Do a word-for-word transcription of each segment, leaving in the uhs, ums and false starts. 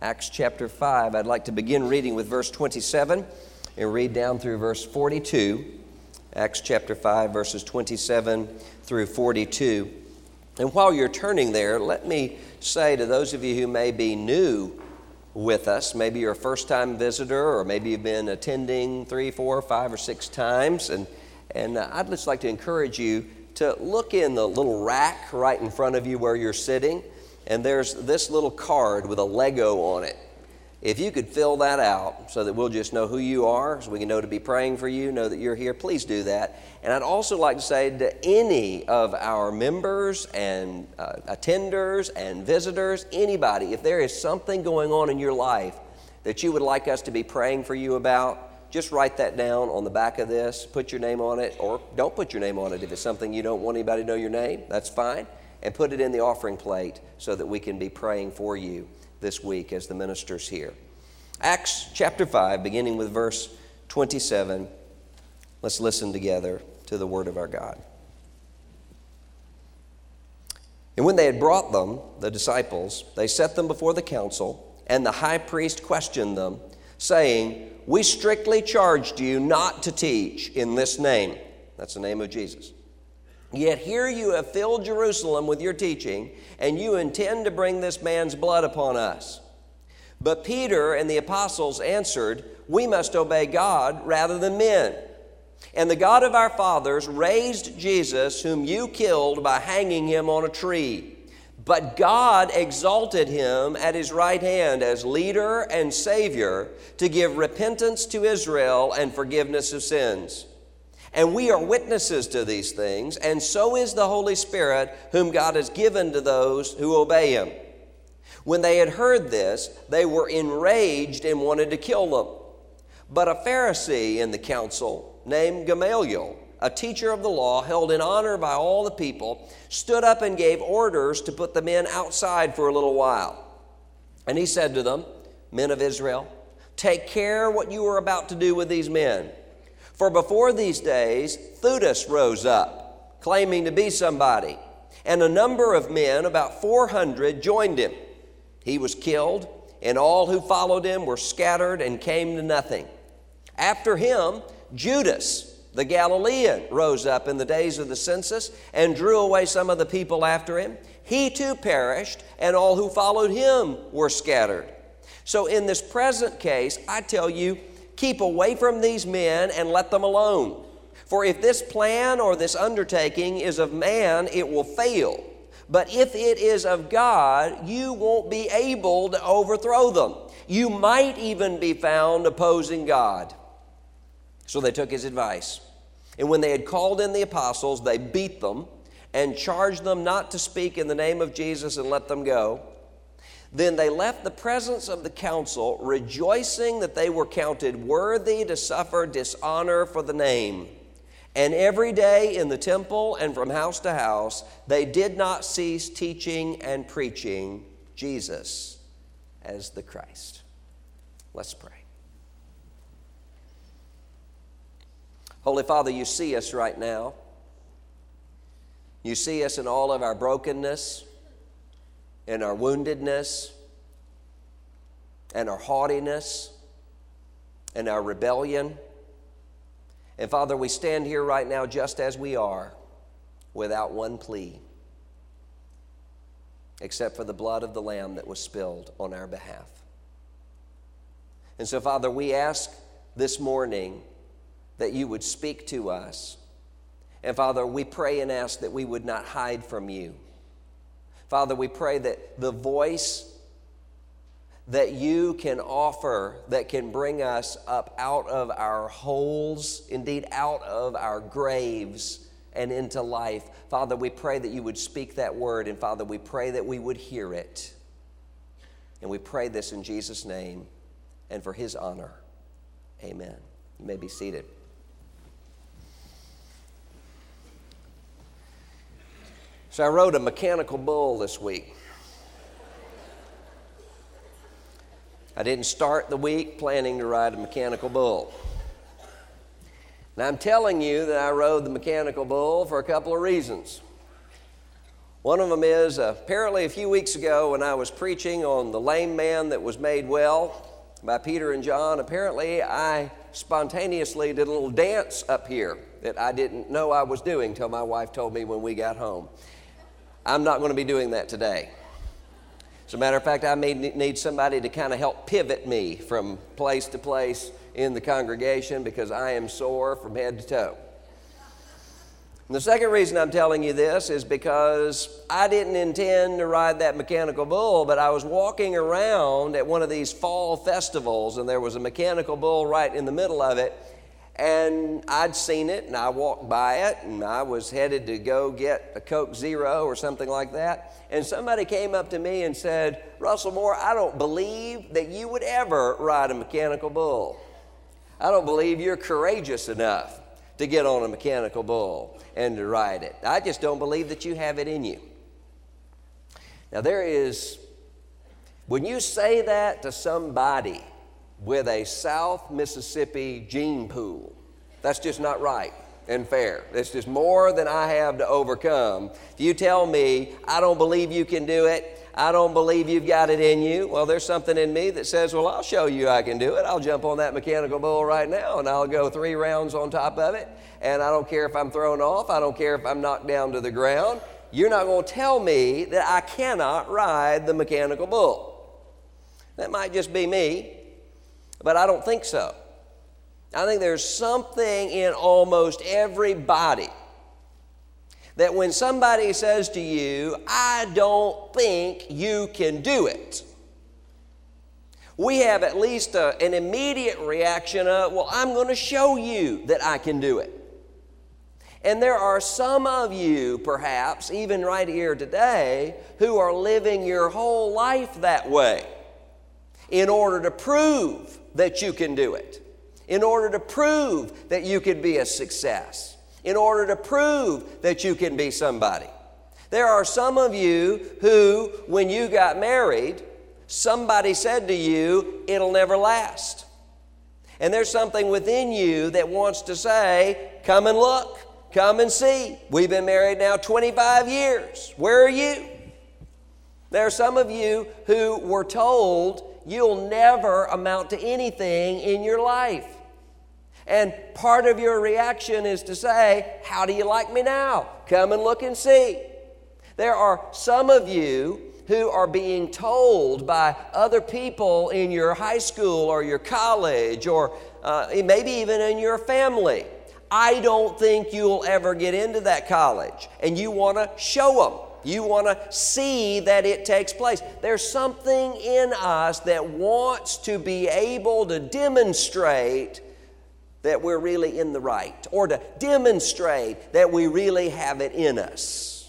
Acts chapter five. I'd like to begin reading with verse twenty-seven and read down through verse forty-two. Acts chapter five, verses twenty-seven through forty-two. And while you're turning there, let me say to those of you who may be new with us, maybe you're a first-time visitor, or maybe you've been attending three, four, five, or six times, and, and uh, I'd just like to encourage you to look in the little rack right in front of you where you're sitting, and there's this little card with a Lego on it. If you could fill that out so that we'll just know who you are, so we can know to be praying for you, know that you're here, please do that. And I'd also like to say to any of our members and uh, attenders and visitors, anybody, if there is something going on in your life that you would like us to be praying for you about, just write that down on the back of this, put your name on it, or don't put your name on it. If it's something you don't want anybody to know your name, that's fine. And put it in the offering plate so that we can be praying for you this week as the minister's here. Acts chapter five, beginning with verse twenty-seven. Let's listen together to the word of our God. And when they had brought them, the disciples, they set them before the council, and the high priest questioned them, saying, "We strictly charged you not to teach in this name." That's the name of Jesus. "Yet here you have filled Jerusalem with your teaching, and you intend to bring this man's blood upon us." But Peter and the apostles answered, "We must obey God rather than men. And the God of our fathers raised Jesus, whom you killed by hanging him on a tree. But God exalted him at his right hand as leader and Savior to give repentance to Israel and forgiveness of sins. And we are witnesses to these things, and so is the Holy Spirit, whom God has given to those who obey him." When they had heard this, they were enraged and wanted to kill them. But a Pharisee in the council, named Gamaliel, a teacher of the law held in honor by all the people, stood up and gave orders to put the men outside for a little while. And he said to them, "Men of Israel, take care what you are about to do with these men. For before these days, Theudas rose up, claiming to be somebody, and a number of men, about four hundred, joined him. He was killed, and all who followed him were scattered and came to nothing. After him, Judas, the Galilean, rose up in the days of the census and drew away some of the people after him. He too perished, and all who followed him were scattered. So in this present case, I tell you, keep away from these men and let them alone. For if this plan or this undertaking is of man, it will fail. But if it is of God, you won't be able to overthrow them. You might even be found opposing God." So they took his advice. And when they had called in the apostles, they beat them and charged them not to speak in the name of Jesus and let them go. Then they left the presence of the council, rejoicing that they were counted worthy to suffer dishonor for the name. And every day in the temple and from house to house, they did not cease teaching and preaching Jesus as the Christ. Let's pray. Holy Father, you see us right now. You see us in all of our brokenness, in our woundedness, and our haughtiness, and our rebellion. And Father, we stand here right now just as we are, without one plea, except for the blood of the Lamb that was spilled on our behalf. And so, Father, we ask this morning that you would speak to us. And Father, we pray and ask that we would not hide from you. Father, we pray that the voice that you can offer, that can bring us up out of our holes, indeed out of our graves and into life. Father, we pray that you would speak that word, and Father, we pray that we would hear it. And we pray this in Jesus' name and for his honor. Amen. You may be seated. So I rode a mechanical bull this week. I didn't start the week planning to ride a mechanical bull. And I'm telling you that I rode the mechanical bull for a couple of reasons. One of them is uh, apparently a few weeks ago when I was preaching on the lame man that was made well by Peter and John, apparently I spontaneously did a little dance up here that I didn't know I was doing till my wife told me when we got home. I'm not going to be doing that today. As a matter of fact, I may need somebody to kind of help pivot me from place to place in the congregation because I am sore from head to toe. And the second reason I'm telling you this is because I didn't intend to ride that mechanical bull, but I was walking around at one of these fall festivals, and there was a mechanical bull right in the middle of it, and I'd seen it, and I walked by it, and I was headed to go get a Coke Zero or something like that, and somebody came up to me and said, "Russell Moore, I don't believe that you would ever ride a mechanical bull. I don't believe you're courageous enough to get on a mechanical bull and to ride it. I just don't believe that you have it in you." Now there is, when you say that to somebody with a South Mississippi gene pool, that's just not right and fair. It's just more than I have to overcome. If you tell me, "I don't believe you can do it, I don't believe you've got it in you," well, there's something in me that says, "Well, I'll show you I can do it. I'll jump on that mechanical bull right now, and I'll go three rounds on top of it, and I don't care if I'm thrown off. I don't care if I'm knocked down to the ground. You're not going to tell me that I cannot ride the mechanical bull." That might just be me, but I don't think so. I think there's something in almost everybody that when somebody says to you, "I don't think you can do it," we have at least a, an immediate reaction of, "Well, I'm going to show you that I can do it." And there are some of you, perhaps, even right here today, who are living your whole life that way in order to prove that you can do it, in order to prove that you could be a success, in order to prove that you can be somebody. There are some of you who, when you got married, somebody said to you, "It'll never last." And there's something within you that wants to say, "Come and look, come and see. We've been married now twenty-five years. Where are you?" There are some of you who were told you'll never amount to anything in your life. And part of your reaction is to say, "How do you like me now? Come and look and see." There are some of you who are being told by other people in your high school or your college or uh, maybe even in your family, "I don't think you'll ever get into that college." And you want to show them. You want to see that it takes place. There's something in us that wants to be able to demonstrate that we're really in the right, or to demonstrate that we really have it in us.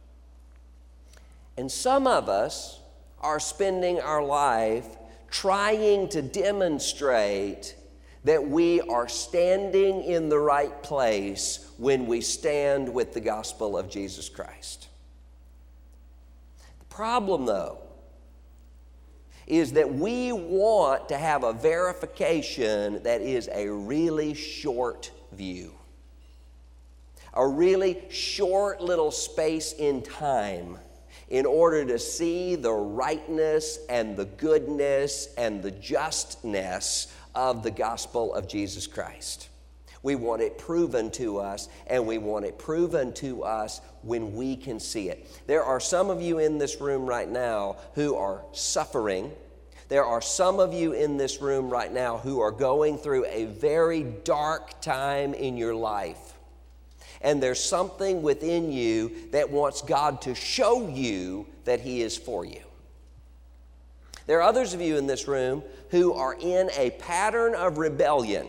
And some of us are spending our life trying to demonstrate that we are standing in the right place when we stand with the gospel of Jesus Christ. The problem, though, is that we want to have a verification that is a really short view, a really short little space in time, in order to see the rightness and the goodness and the justness of the gospel of Jesus Christ. We want it proven to us, and we want it proven to us when we can see it. There are some of you in this room right now who are suffering. There are some of you in this room right now who are going through a very dark time in your life. And there's something within you that wants God to show you that He is for you. There are others of you in this room who are in a pattern of rebellion.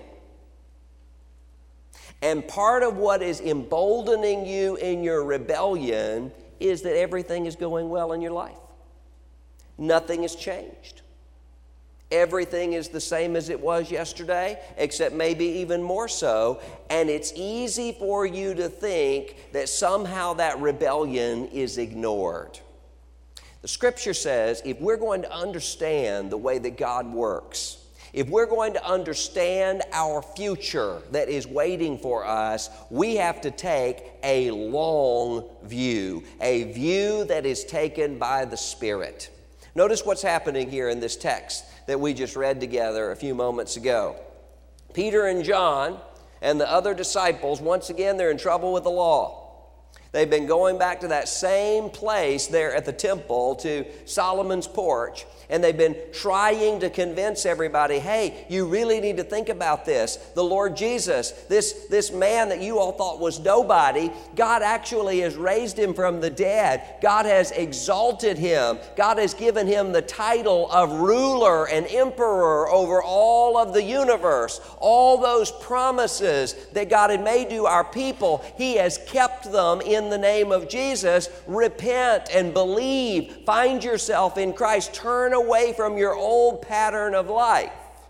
And part of what is emboldening you in your rebellion is that everything is going well in your life. Nothing has changed. Everything is the same as it was yesterday, except maybe even more so. And it's easy for you to think that somehow that rebellion is ignored. The Scripture says if we're going to understand the way that God works, If we're going to understand our future that is waiting for us, we have to take a long view, a view that is taken by the Spirit. Notice what's happening here in this text that we just read together a few moments ago. Peter and John and the other disciples, once again, they're in trouble with the law. They've been going back to that same place there at the temple, to Solomon's porch, and they've been trying to convince everybody, hey, you really need to think about this. The Lord Jesus, this, this man that you all thought was nobody, God actually has raised him from the dead. God has exalted him. God has given him the title of ruler and emperor over all of the universe. All those promises that God had made to our people, He has kept them in the name of Jesus. Repent and believe. Find yourself in Christ. Turn away from your old pattern of life.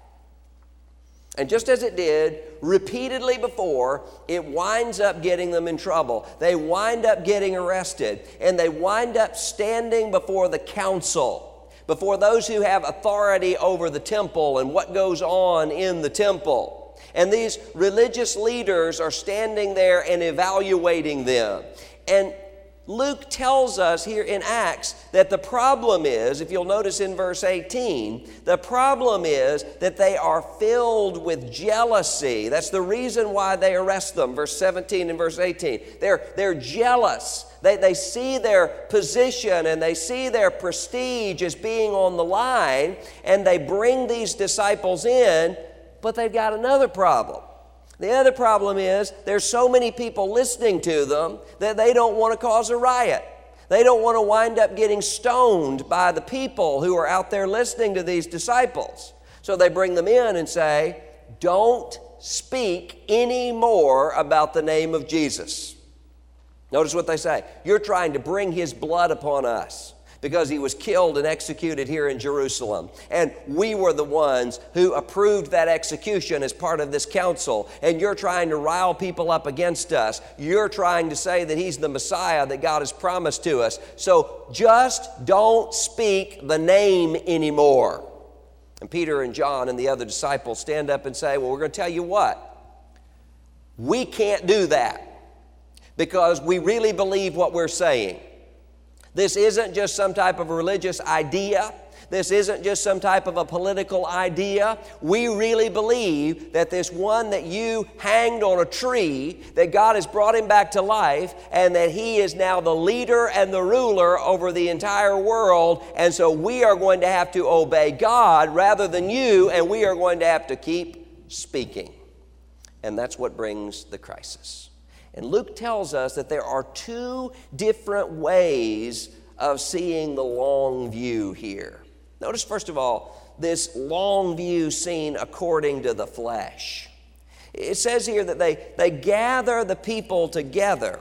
And just as it did repeatedly before, it winds up getting them in trouble. They wind up getting arrested, and they wind up standing before the council, before those who have authority over the temple and what goes on in the temple. And these religious leaders are standing there and evaluating them. And Luke tells us here in Acts that the problem is, if you'll notice in verse eighteen, the problem is that they are filled with jealousy. That's the reason why they arrest them. Verse seventeen and verse eighteen. They're, they're jealous. They, they see their position and they see their prestige as being on the line, and they bring these disciples in, but they've got another problem. The other problem is there's so many people listening to them that they don't want to cause a riot. They don't want to wind up getting stoned by the people who are out there listening to these disciples. So they bring them in and say, don't speak any more about the name of Jesus. Notice what they say. You're trying to bring His blood upon us, because He was killed and executed here in Jerusalem. And we were the ones who approved that execution as part of this council. And you're trying to rile people up against us. You're trying to say that He's the Messiah that God has promised to us. So just don't speak the name anymore. And Peter and John and the other disciples stand up and say, well, we're going to tell you what. We can't do that, because we really believe what we're saying. This isn't just some type of religious idea. This isn't just some type of a political idea. We really believe that this one that you hanged on a tree, that God has brought Him back to life, and that He is now the leader and the ruler over the entire world. And so we are going to have to obey God rather than you, and we are going to have to keep speaking. And that's what brings the crisis. And Luke tells us that there are two different ways of seeing the long view here. Notice, first of all, this long view seen according to the flesh. It says here that they, they gather the people together.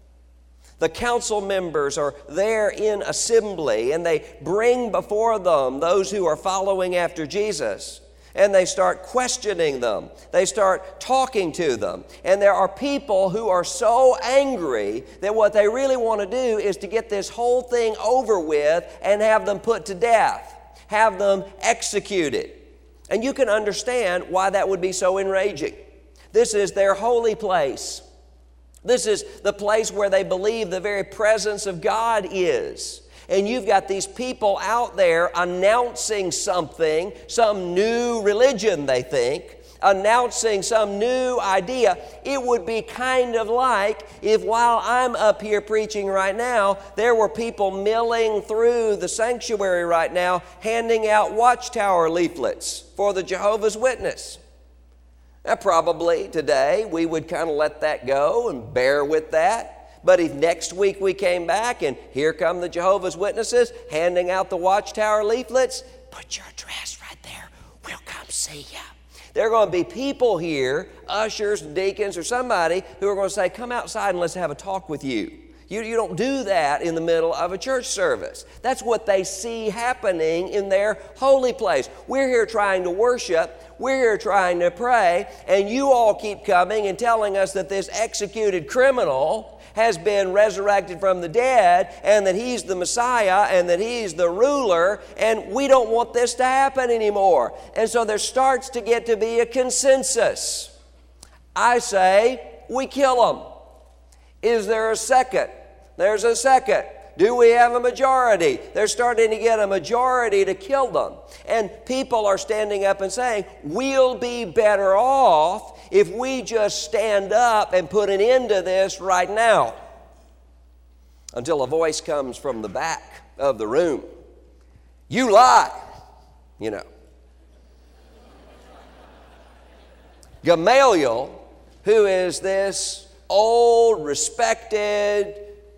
The council members are there in assembly, and they bring before them those who are following after Jesus. And they start questioning them. They start talking to them. And there are people who are so angry that what they really want to do is to get this whole thing over with and have them put to death, have them executed. And you can understand why that would be so enraging. This is their holy place. This is the place where they believe the very presence of God is. And you've got these people out there announcing something, some new religion, they think, announcing some new idea. It would be kind of like if while I'm up here preaching right now, there were people milling through the sanctuary right now, handing out Watchtower leaflets for the Jehovah's Witness. Now, probably today we would kind of let that go and bear with that. But if next week we came back and here come the Jehovah's Witnesses handing out the Watchtower leaflets, put your address right there. We'll come see you. There are going to be people here, ushers, deacons, or somebody who are going to say, come outside and let's have a talk with you. You, you don't do that in the middle of a church service. That's what they see happening in their holy place. We're here trying to worship. We're here trying to pray. And you all keep coming and telling us that this executed criminal has been resurrected from the dead, and that He's the Messiah, and that He's the ruler, and we don't want this to happen anymore. And so there starts to get to be a consensus. I say, we kill them. Is there a second? There's a second. Do we have a majority? They're starting to get a majority to kill them. And people are standing up and saying, we'll be better off if we just stand up and put an end to this right now. Until a voice comes from the back of the room. You lie, you know. Gamaliel, who is this old, respected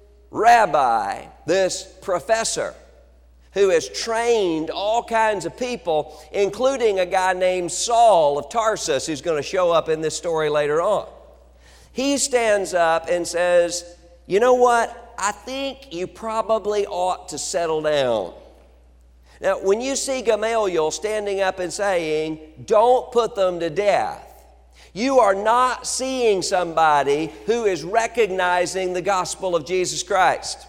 rabbi, this professor, who has trained all kinds of people, including a guy named Saul of Tarsus, who's going to show up in this story later on. He stands up and says, you know what? I think you probably ought to settle down. Now, when you see Gamaliel standing up and saying, don't put them to death, you are not seeing somebody who is recognizing the gospel of Jesus Christ.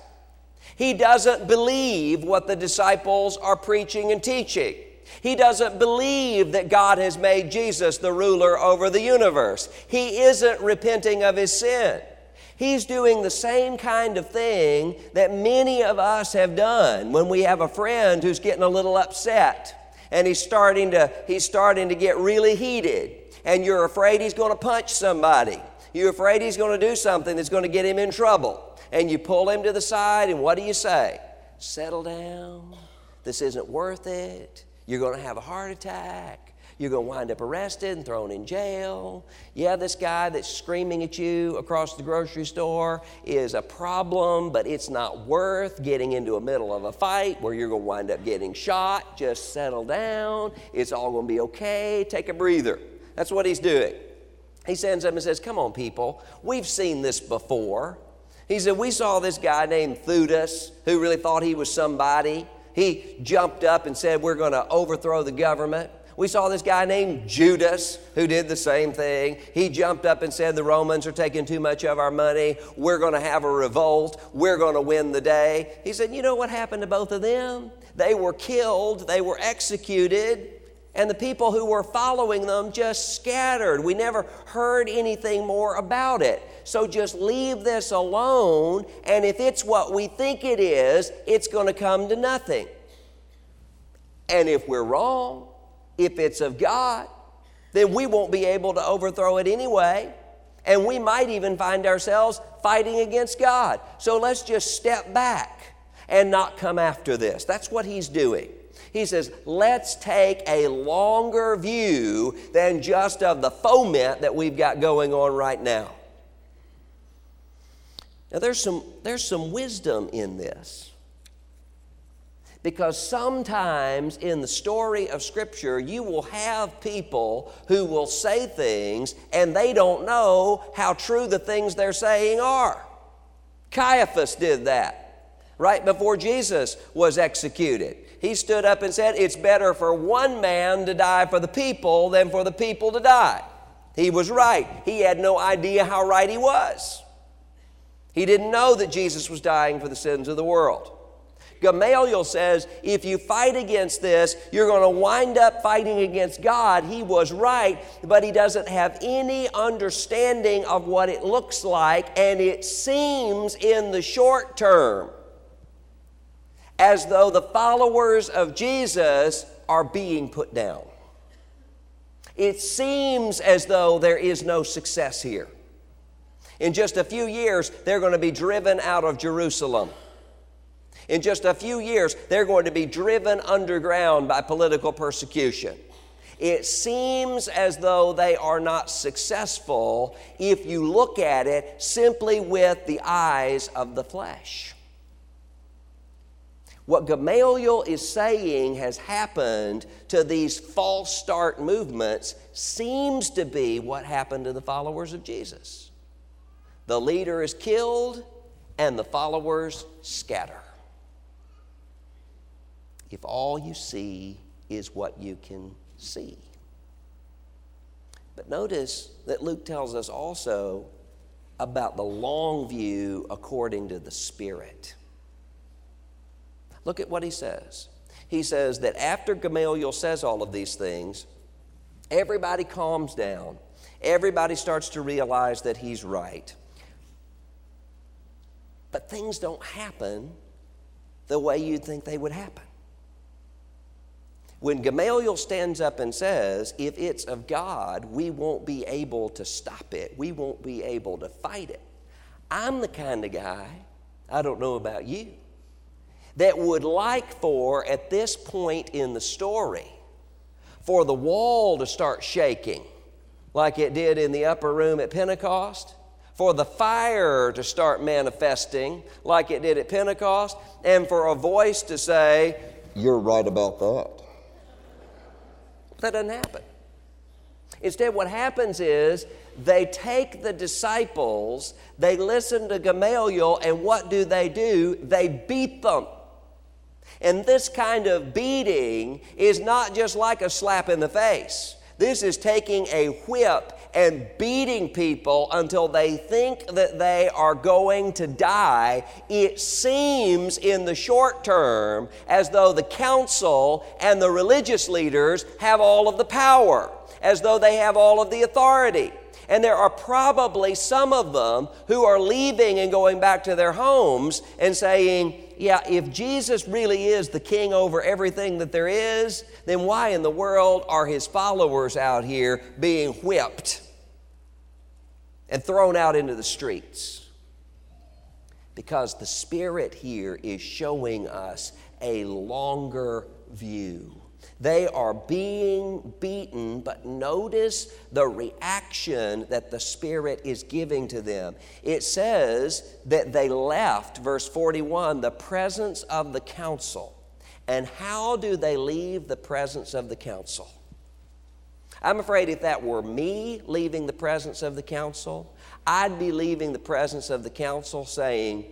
He doesn't believe what the disciples are preaching and teaching. He doesn't believe that God has made Jesus the ruler over the universe. He isn't repenting of his sin. He's doing the same kind of thing that many of us have done when we have a friend who's getting a little upset and he's starting to, he's starting to get really heated. And you're afraid he's going to punch somebody. You're afraid he's going to do something that's going to get him in trouble. And you pull him to the side, and what do you say? Settle down. This isn't worth it. You're going to have a heart attack. You're going to wind up arrested and thrown in jail. Yeah, this guy that's screaming at you across the grocery store is a problem, but it's not worth getting into the middle of a fight where you're going to wind up getting shot. Just settle down. It's all going to be okay. Take a breather. That's what he's doing. He stands up and says, come on, people. We've seen this before. He said, we saw this guy named Theudas who really thought he was somebody. He jumped up and said, we're going to overthrow the government. We saw this guy named Judas who did the same thing. He jumped up and said, the Romans are taking too much of our money. We're going to have a revolt. We're going to win the day. He said, you know what happened to both of them? They were killed. They were executed. And the people who were following them just scattered. We never heard anything more about it. So just leave this alone, and if it's what we think it is, it's going to come to nothing. And if we're wrong, if it's of God, then we won't be able to overthrow it anyway, and we might even find ourselves fighting against God. So let's just step back and not come after this. That's what he's doing. He says, let's take a longer view than just of the foment that we've got going on right now. Now, there's some, there's some wisdom in this. Because sometimes in the story of Scripture, you will have people who will say things and they don't know how true the things they're saying are. Caiaphas did that right before Jesus was executed. He stood up and said, it's better for one man to die for the people than for the people to die. He was right. He had no idea how right he was. He didn't know that Jesus was dying for the sins of the world. Gamaliel says, if you fight against this, you're going to wind up fighting against God. He was right, but he doesn't have any understanding of what it looks like, and it seems in the short term as though the followers of Jesus are being put down. It seems as though there is no success here. In just a few years, they're going to be driven out of Jerusalem. In just a few years, they're going to be driven underground by political persecution. It seems as though they are not successful if you look at it simply with the eyes of the flesh. What Gamaliel is saying has happened to these false start movements seems to be what happened to the followers of Jesus. The leader is killed and the followers scatter. If all you see is what you can see. But notice that Luke tells us also about the long view according to the Spirit. Look at what he says. He says that after Gamaliel says all of these things, everybody calms down. Everybody starts to realize that he's right. But things don't happen the way you'd think they would happen. When Gamaliel stands up and says, if it's of God, we won't be able to stop it. We won't be able to fight it. I'm the kind of guy, I don't know about you, that would like for, at this point in the story, for the wall to start shaking like it did in the upper room at Pentecost, for the fire to start manifesting like it did at Pentecost, and for a voice to say, you're right about that. That doesn't happen. Instead, what happens is they take the disciples, they listen to Gamaliel, and what do they do? They beat them. And this kind of beating is not just like a slap in the face. This is taking a whip and beating people until they think that they are going to die. It seems in the short term as though the council and the religious leaders have all of the power, as though they have all of the authority. And there are probably some of them who are leaving and going back to their homes and saying, yeah, if Jesus really is the king over everything that there is, then why in the world are his followers out here being whipped and thrown out into the streets? Because the Spirit here is showing us a longer view. They are being beaten, but notice the reaction that the Spirit is giving to them. It says that they left, verse forty-one, the presence of the council. And how do they leave the presence of the council? I'm afraid if that were me leaving the presence of the council, I'd be leaving the presence of the council saying,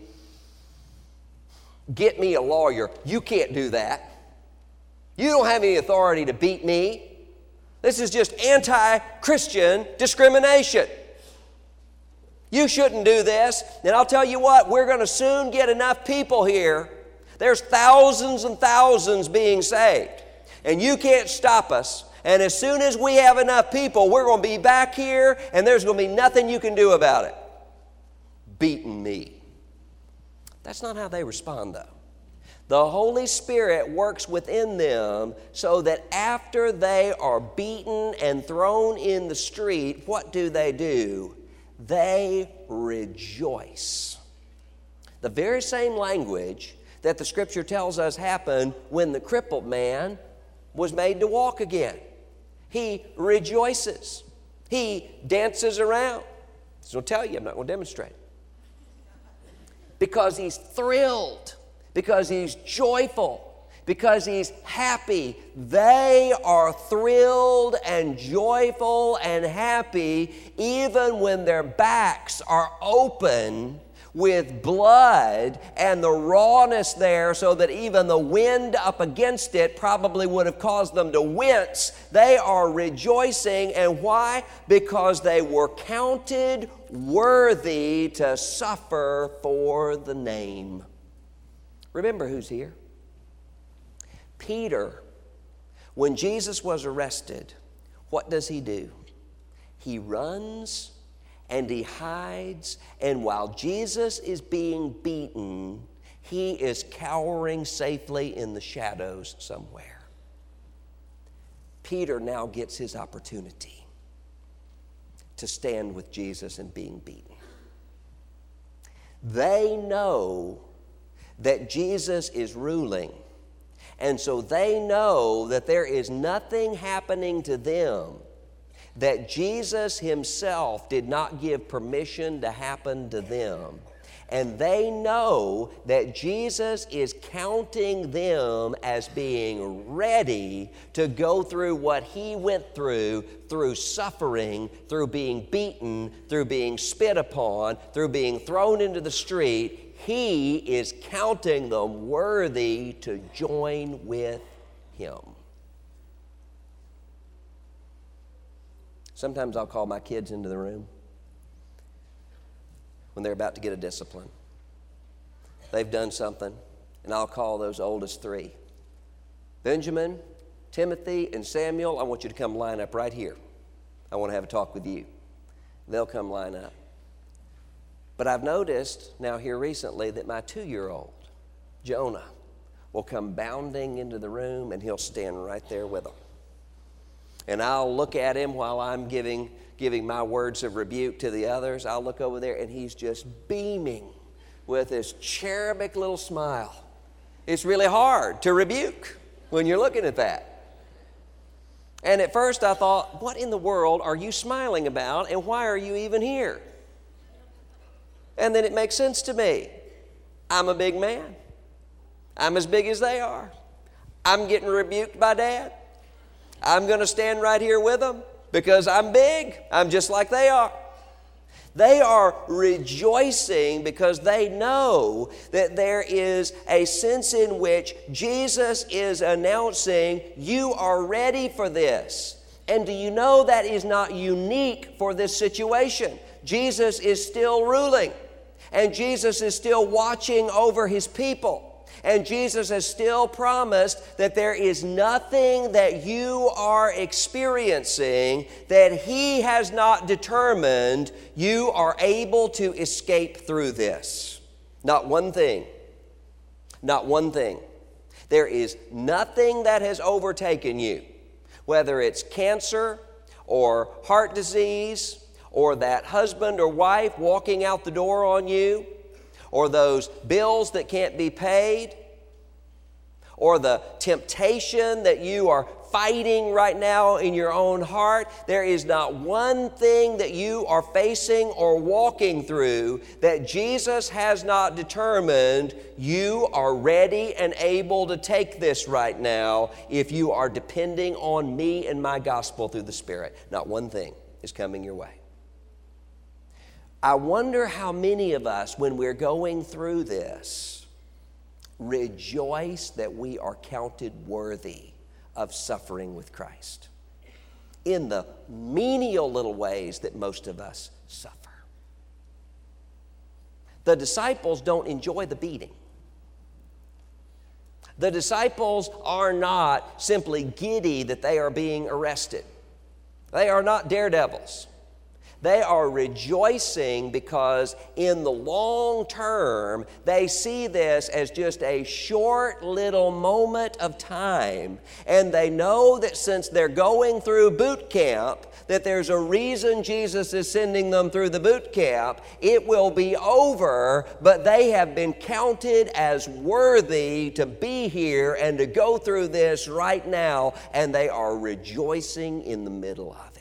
get me a lawyer. You can't do that. You don't have any authority to beat me. This is just anti-Christian discrimination. You shouldn't do this. And I'll tell you what, we're going to soon get enough people here. There's thousands and thousands being saved. And you can't stop us. And as soon as we have enough people, we're going to be back here and there's going to be nothing you can do about it. Beating me. That's not how they respond, though. The Holy Spirit works within them so that after they are beaten and thrown in the street, what do they do? They rejoice. The very same language that the Scripture tells us happened when the crippled man was made to walk again. He rejoices. He dances around. So I'll tell you, I'm not going to demonstrate. Because he's thrilled. Because he's joyful, because he's happy. They are thrilled and joyful and happy even when their backs are open with blood and the rawness there so that even the wind up against it probably would have caused them to wince. They are rejoicing. And why? Because they were counted worthy to suffer for the name. Remember who's here? Peter. When Jesus was arrested, what does he do? He runs and he hides, and while Jesus is being beaten, he is cowering safely in the shadows somewhere. Peter now gets his opportunity to stand with Jesus and being beaten. They know that Jesus is ruling. And so they know that there is nothing happening to them that Jesus himself did not give permission to happen to them. And they know that Jesus is counting them as being ready to go through what he went through, through suffering, through being beaten, through being spit upon, through being thrown into the street. He is counting them worthy to join with him. Sometimes I'll call my kids into the room when they're about to get a discipline. They've done something, and I'll call those oldest three. Benjamin, Timothy, and Samuel, I want you to come line up right here. I want to have a talk with you. They'll come line up. But I've noticed now here recently that my two-year-old, Jonah, will come bounding into the room, and he'll stand right there with them. And I'll look at him while I'm giving, giving my words of rebuke to the others. I'll look over there, and he's just beaming with this cherubic little smile. It's really hard to rebuke when you're looking at that. And at first I thought, what in the world are you smiling about, and why are you even here? And then it makes sense to me. I'm a big man. I'm as big as they are. I'm getting rebuked by Dad. I'm going to stand right here with them because I'm big. I'm just like they are. They are rejoicing because they know that there is a sense in which Jesus is announcing, you are ready for this. And do you know that is not unique for this situation? Jesus is still ruling, and Jesus is still watching over His people. And Jesus has still promised that there is nothing that you are experiencing that He has not determined you are able to escape through this. Not one thing. Not one thing. There is nothing that has overtaken you, whether it's cancer or heart disease or that husband or wife walking out the door on you, or those bills that can't be paid, or the temptation that you are fighting right now in your own heart. There is not one thing that you are facing or walking through that Jesus has not determined you are ready and able to take this right now if you are depending on me and my gospel through the Spirit. Not one thing is coming your way. I wonder how many of us, when we're going through this, rejoice that we are counted worthy of suffering with Christ in the menial little ways that most of us suffer. The disciples don't enjoy the beating. The disciples are not simply giddy that they are being arrested. They are not daredevils. They are rejoicing because in the long term, they see this as just a short little moment of time. And they know that since they're going through boot camp, that there's a reason Jesus is sending them through the boot camp. It will be over, but they have been counted as worthy to be here and to go through this right now, and they are rejoicing in the middle of it.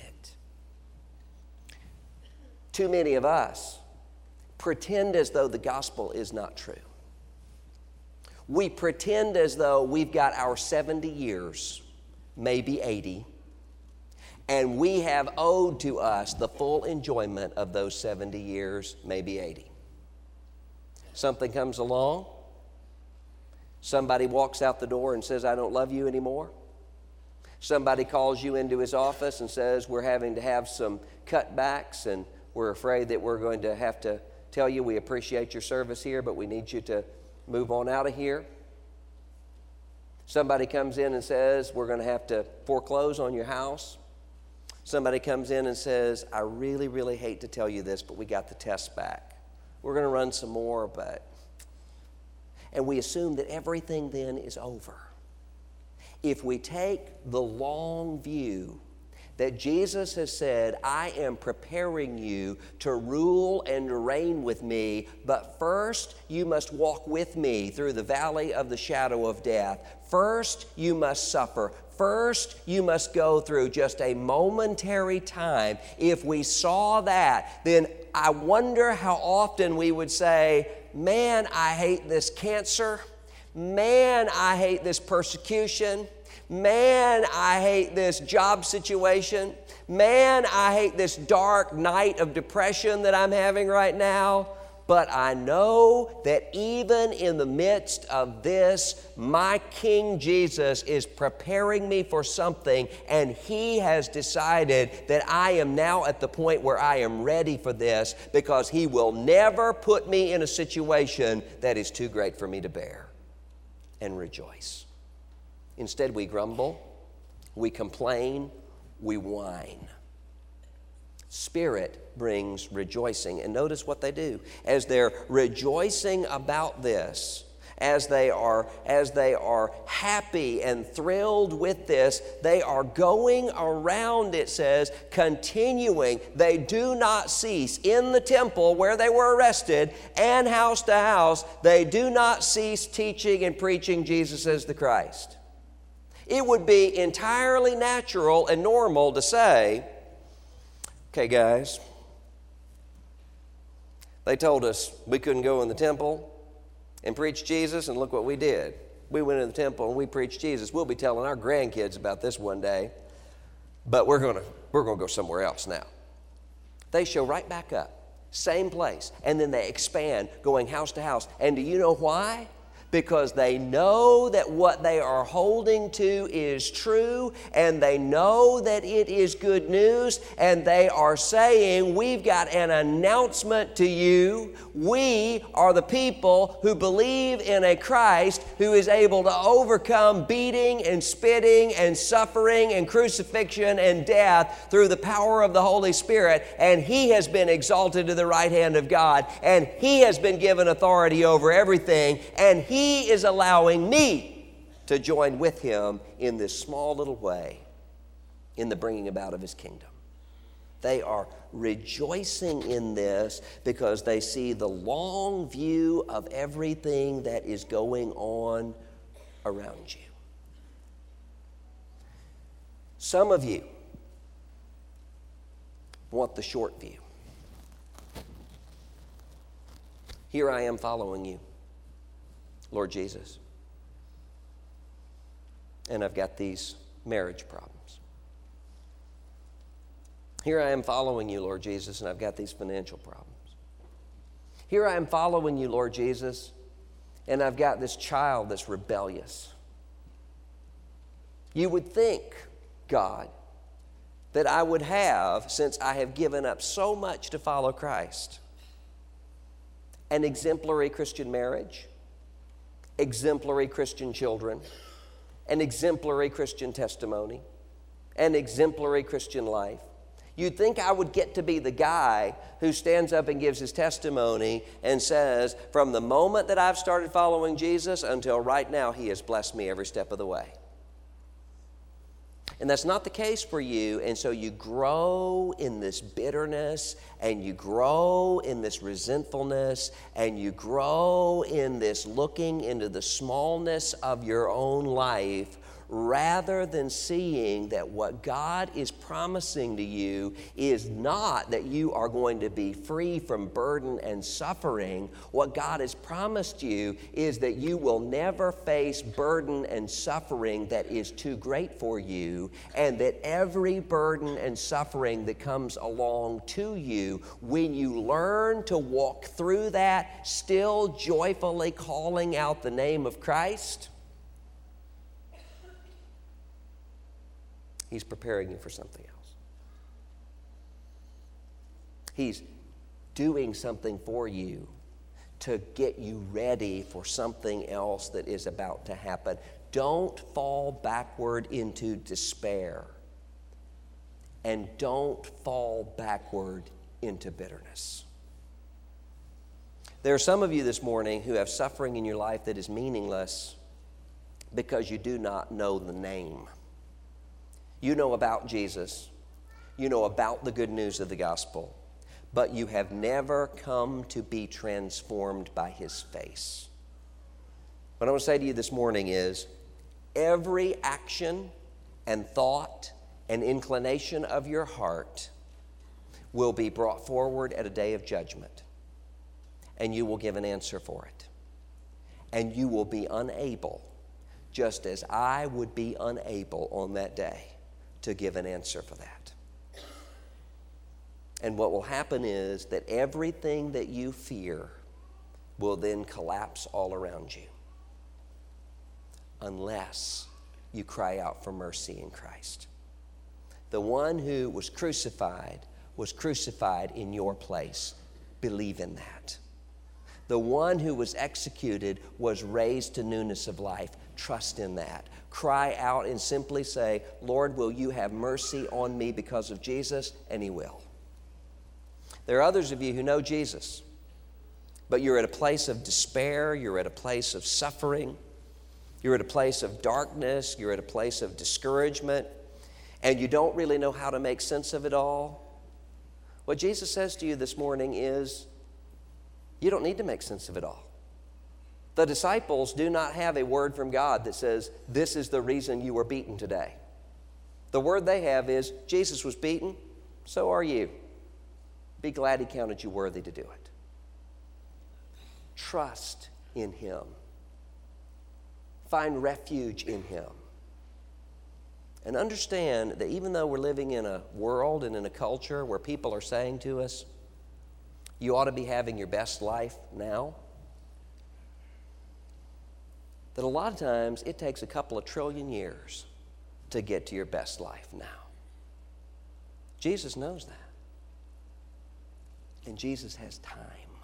Too many of us pretend as though the gospel is not true. We pretend as though we've got our seventy years, maybe eighty, and we have owed to us the full enjoyment of those seventy years, maybe eighty. Something comes along, somebody walks out the door and says, I don't love you anymore. Somebody calls you into his office and says, we're having to have some cutbacks, and we're afraid that we're going to have to tell you we appreciate your service here, but we need you to move on out of here. Somebody comes in and says, we're going to have to foreclose on your house. Somebody comes in and says, I really, really hate to tell you this, but we got the test back. We're going to run some more, but... And we assume that everything then is over. If we take the long view that Jesus has said, I am preparing you to rule and reign with me, but first you must walk with me through the valley of the shadow of death. First you must suffer. First you must go through just a momentary time. If we saw that, then I wonder how often we would say, man, I hate this cancer. Man, I hate this persecution. Man, I hate this job situation. Man, I hate this dark night of depression that I'm having right now. But I know that even in the midst of this, my King Jesus is preparing me for something, and He has decided that I am now at the point where I am ready for this, because He will never put me in a situation that is too great for me to bear. And rejoice. Instead, we grumble, we complain, we whine. Spirit brings rejoicing. And notice what they do. As they're rejoicing about this, as they are, as they are happy and thrilled with this, they are going around, it says, continuing. They do not cease in the temple where they were arrested and house to house. They do not cease teaching and preaching Jesus as the Christ. It would be entirely natural and normal to say, okay, guys, they told us we couldn't go in the temple and preach Jesus, and look what we did. We went in the temple and we preached Jesus. We'll be telling our grandkids about this one day, but we're going to we're going to go somewhere else now. They show right back up, same place, and then they expand, going house to house. And do you know why? Because they know that what they are holding to is true, and they know that it is good news, and they are saying, we've got an announcement to you. We are the people who believe in a Christ who is able to overcome beating and spitting and suffering and crucifixion and death through the power of the Holy Spirit, and He has been exalted to the right hand of God, and He has been given authority over everything, and He He is allowing me to join with Him in this small little way in the bringing about of His kingdom. They are rejoicing in this because they see the long view of everything that is going on around you. Some of you want the short view. Here I am following you, Lord Jesus, and I've got these marriage problems. Here I am following you, Lord Jesus, and I've got these financial problems. Here I am following you, Lord Jesus, and I've got this child that's rebellious. You would think, God, that I would have, since I have given up so much to follow Christ, an exemplary Christian marriage, exemplary Christian children, an exemplary Christian testimony, an exemplary Christian life. You'd think I would get to be the guy who stands up and gives his testimony and says, from the moment that I've started following Jesus until right now, He has blessed me every step of the way. And that's not the case for you, and so you grow in this bitterness, and you grow in this resentfulness, and you grow in this looking into the smallness of your own life, rather than seeing that what God is promising to you is not that you are going to be free from burden and suffering. What God has promised you is that you will never face burden and suffering that is too great for you, and that every burden and suffering that comes along to you, when you learn to walk through that, still joyfully calling out the name of Christ, He's preparing you for something else. He's doing something for you to get you ready for something else that is about to happen. Don't fall backward into despair, and don't fall backward into bitterness. There are some of you this morning who have suffering in your life that is meaningless because you do not know the name. You know about Jesus. You know about the good news of the gospel, but you have never come to be transformed by His face. What I want to say to you this morning is, every action and thought and inclination of your heart will be brought forward at a day of judgment, and you will give an answer for it. And you will be unable, just as I would be unable on that day, to give an answer for that. And what will happen is that everything that you fear will then collapse all around you unless you cry out for mercy in Christ. The one who was crucified was crucified in your place. Believe in that. The one who was executed was raised to newness of life. Trust in that. Cry out and simply say, Lord, will you have mercy on me because of Jesus? And He will. There are others of you who know Jesus, but you're at a place of despair, you're at a place of suffering, you're at a place of darkness, you're at a place of discouragement, and you don't really know how to make sense of it all. What Jesus says to you this morning is, you don't need to make sense of it all. The disciples do not have a word from God that says, this is the reason you were beaten today. The word they have is, Jesus was beaten, so are you. Be glad He counted you worthy to do it. Trust in Him. Find refuge in Him. And understand that even though we're living in a world and in a culture where people are saying to us, you ought to be having your best life now, that a lot of times it takes a couple of trillion years to get to your best life now. Jesus knows that. And Jesus has time.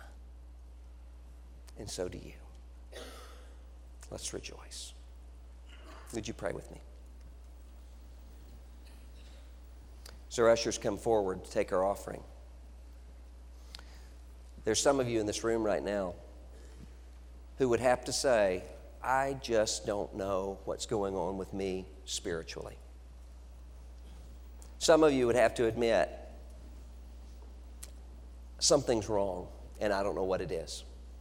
And so do you. Let's rejoice. Would you pray with me? As our ushers come forward to take our offering, there's some of you in this room right now who would have to say, I just don't know what's going on with me spiritually. Some of you would have to admit, something's wrong, and I don't know what it is.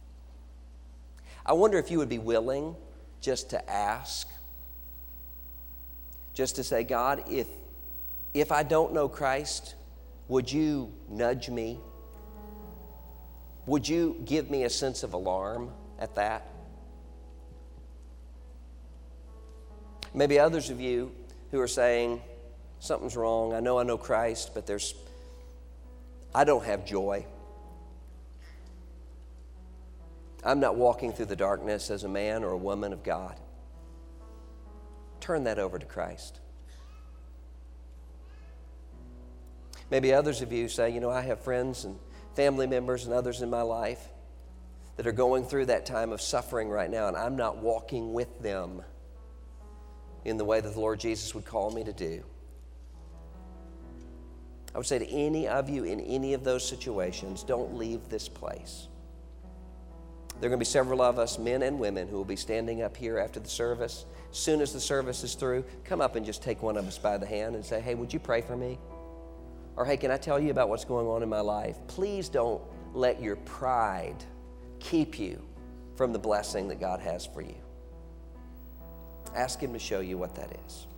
I wonder if you would be willing just to ask, just to say, God, if, if I don't know Christ, would you nudge me? Would you give me a sense of alarm at that? Maybe others of you who are saying, something's wrong. I know I know Christ, but there's, I don't have joy. I'm not walking through the darkness as a man or a woman of God. Turn that over to Christ. Maybe others of you say, you know, I have friends and family members and others in my life that are going through that time of suffering right now, and I'm not walking with them in the way that the Lord Jesus would call me to do. I would say to any of you in any of those situations, don't leave this place. There are going to be several of us, men and women, who will be standing up here after the service. As soon as the service is through, come up and just take one of us by the hand and say, hey, would you pray for me? Or, hey, can I tell you about what's going on in my life? Please don't let your pride keep you from the blessing that God has for you. Ask Him to show you what that is.